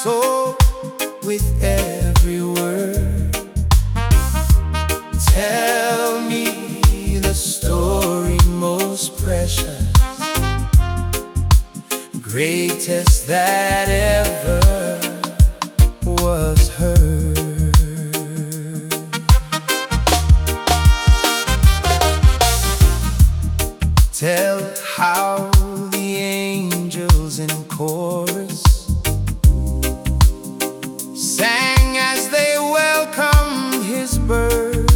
soul with every word. Tell me the story most precious, greatest that ever was heard. Tell how the angels in chorus sang as they welcomed his birth.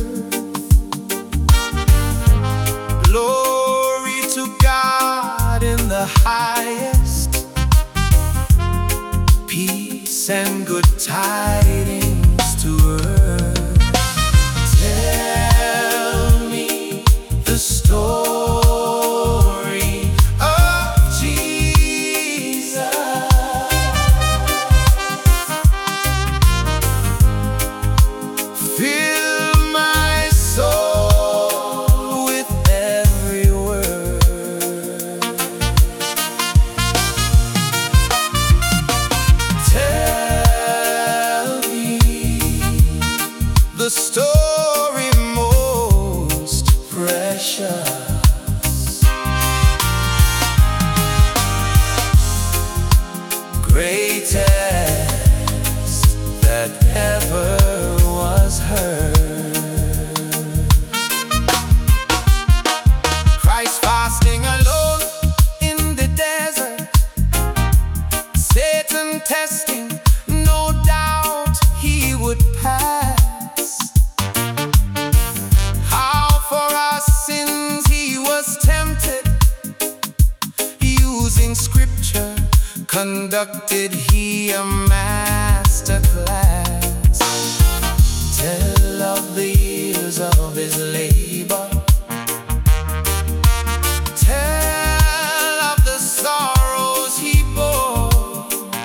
Glory to God in the highest, peace and good tidings to earth. Tell me the story of Jesus. Fill my soul with every word. Tell me the story most precious, greatest that ever was heard. Christ fasting alone in the desert, Satan testing, no doubt he would pass. How for our sins he was tempted, using scripture conducted he a master class. Tell of the years of his labor, tell of the sorrows he bore,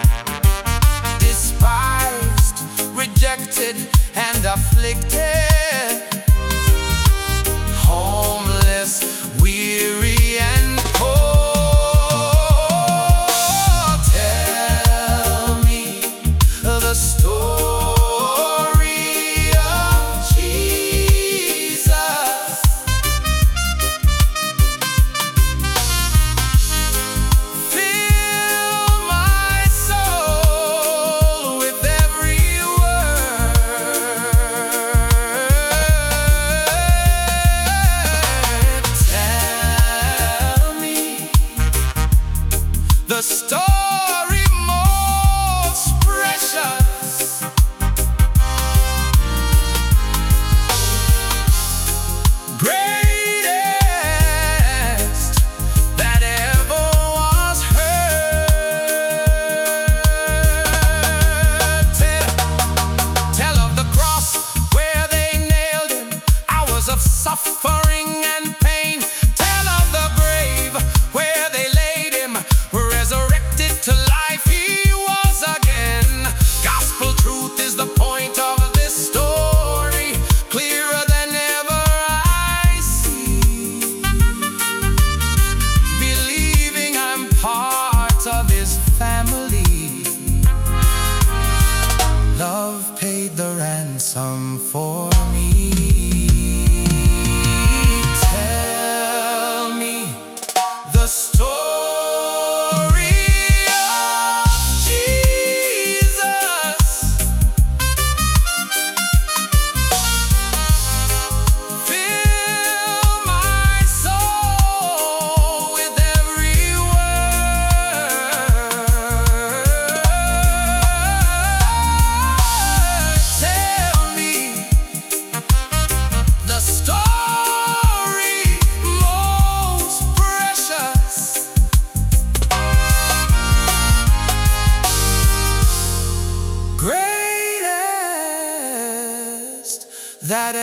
despised, rejected, and afflicted, homeless, weary, and poor. Tell me the story of Jesus. Fill my soul with every word. Tell me the story most precious, greatest that ever was heard. Tell of the cross where they nailed him, hours of suffering and pain. Tell of the grave where they laid him, resurrected to life he was again. Gospel truth is the point of this story, clearer than ever I see. Believing I'm part of his family, love paid the ransom for me. Tell me the story of Jesus. Fill my soul with every word. Tell me the story most precious, greatest that